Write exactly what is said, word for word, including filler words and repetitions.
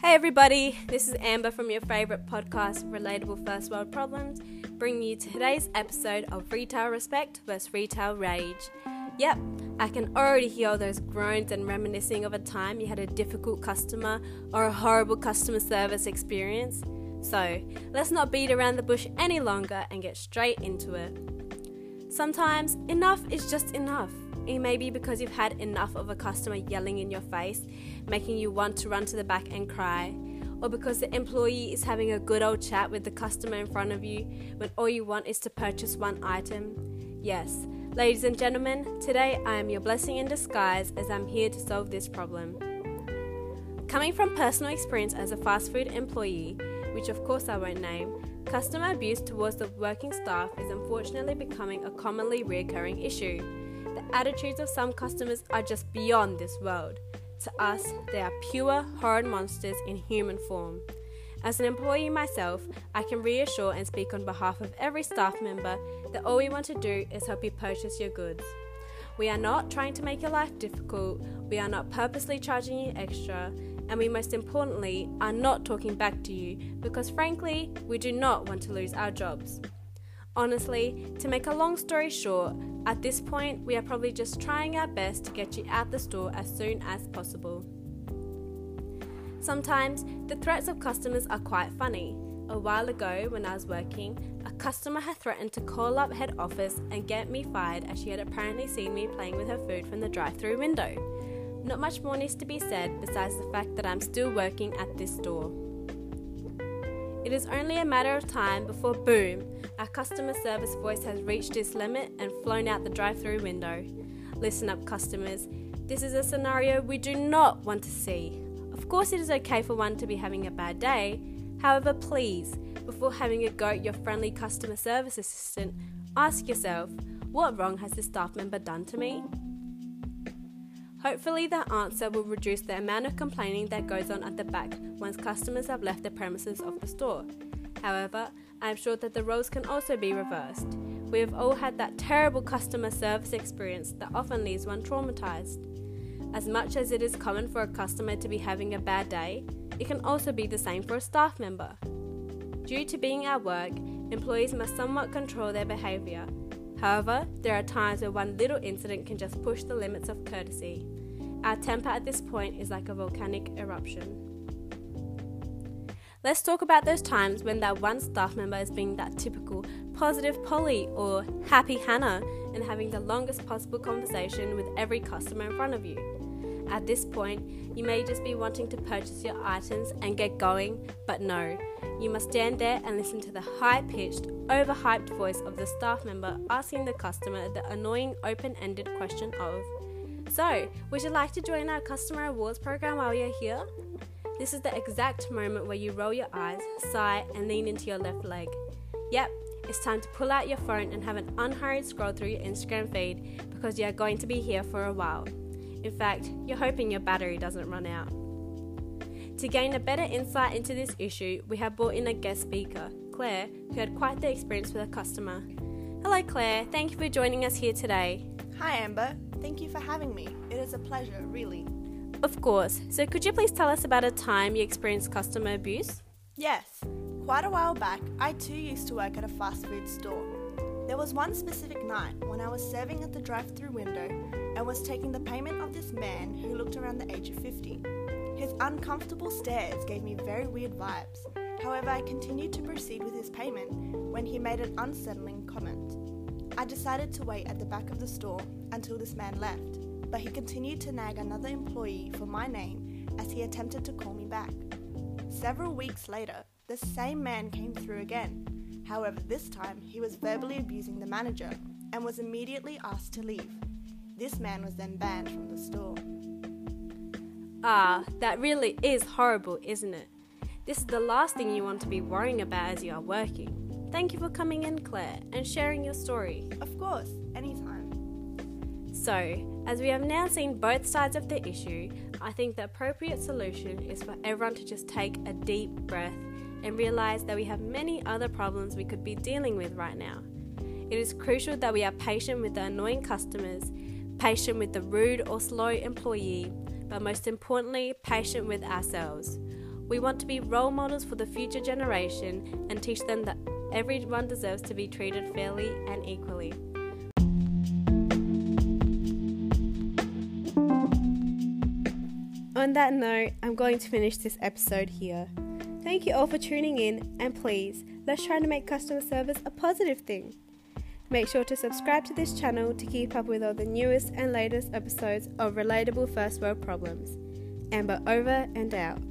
Hey everybody, this is Amber from your favourite podcast, Relatable First World Problems, bringing you today's episode of Retail Respect versus Retail Rage. Yep, I can already hear all those groans and reminiscing of a time you had a difficult customer or a horrible customer service experience. So, let's not beat around the bush any longer and get straight into it. Sometimes, enough is just enough. It may be because you've had enough of a customer yelling in your face, making you want to run to the back and cry, or because the employee is having a good old chat with the customer in front of you when all you want is to purchase one item. Yes, ladies and gentlemen, today I am your blessing in disguise as I'm here to solve this problem. Coming from personal experience as a fast food employee, which of course I won't name, customer abuse towards the working staff is unfortunately becoming a commonly recurring issue. The attitudes of some customers are just beyond this world. To us, they are pure, horrid monsters in human form. As an employee myself, I can reassure and speak on behalf of every staff member that all we want to do is help you purchase your goods. We are not trying to make your life difficult, we are not purposely charging you extra, and we most importantly are not talking back to you because frankly, we do not want to lose our jobs. Honestly, to make a long story short, at this point, we are probably just trying our best to get you out the store as soon as possible. Sometimes, the threats of customers are quite funny. A while ago, when I was working, a customer had threatened to call up head office and get me fired as she had apparently seen me playing with her food from the drive-thru window. Not much more needs to be said besides the fact that I'm still working at this store. It is only a matter of time before, boom, our customer service voice has reached its limit and flown out the drive-thru window. Listen up, customers. This is a scenario we do not want to see. Of course, it is okay for one to be having a bad day. However, please, before having a go at your friendly customer service assistant, ask yourself, what wrong has this staff member done to me? Hopefully the answer will reduce the amount of complaining that goes on at the back once customers have left the premises of the store. However, I am sure that the roles can also be reversed. We have all had that terrible customer service experience that often leaves one traumatized. As much as it is common for a customer to be having a bad day, it can also be the same for a staff member. Due to being at work, employees must somewhat control their behavior. However, there are times where one little incident can just push the limits of courtesy. Our temper at this point is like a volcanic eruption. Let's talk about those times when that one staff member is being that typical positive Polly or happy Hannah and having the longest possible conversation with every customer in front of you. At this point, you may just be wanting to purchase your items and get going, but no. You must stand there and listen to the high-pitched, overhyped voice of the staff member asking the customer the annoying open-ended question of, "So, would you like to join our customer awards program while you're here?" This is the exact moment where you roll your eyes, sigh, and lean into your left leg. Yep, it's time to pull out your phone and have an unhurried scroll through your Instagram feed because you are going to be here for a while. In fact, you're hoping your battery doesn't run out. To gain a better insight into this issue, we have brought in a guest speaker, Claire, who had quite the experience with a customer. Hello Claire, thank you for joining us here today. Hi Amber, thank you for having me. It is a pleasure, really. Of course, so could you please tell us about a time you experienced customer abuse? Yes, quite a while back, I too used to work at a fast food store. There was one specific night when I was serving at the drive-thru window and was taking the payment of this man who looked around the age of fifty. His uncomfortable stares gave me very weird vibes. However, I continued to proceed with his payment when he made an unsettling comment. I decided to wait at the back of the store until this man left, but he continued to nag another employee for my name as he attempted to call me back. Several weeks later, the same man came through again. However, this time he was verbally abusing the manager and was immediately asked to leave. This man was then banned from the store. Ah, that really is horrible, isn't it? This is the last thing you want to be worrying about as you are working. Thank you for coming in, Claire, and sharing your story. Of course, anytime. So, as we have now seen both sides of the issue, I think the appropriate solution is for everyone to just take a deep breath and realize that we have many other problems we could be dealing with right now. It is crucial that we are patient with the annoying customers, patient with the rude or slow employee, but most importantly, patient with ourselves. We want to be role models for the future generation and teach them that everyone deserves to be treated fairly and equally. On that note, I'm going to finish this episode here. Thank you all for tuning in, and please, let's try to make customer service a positive thing. Make sure to subscribe to this channel to keep up with all the newest and latest episodes of Relatable First World Problems. Amber over and out.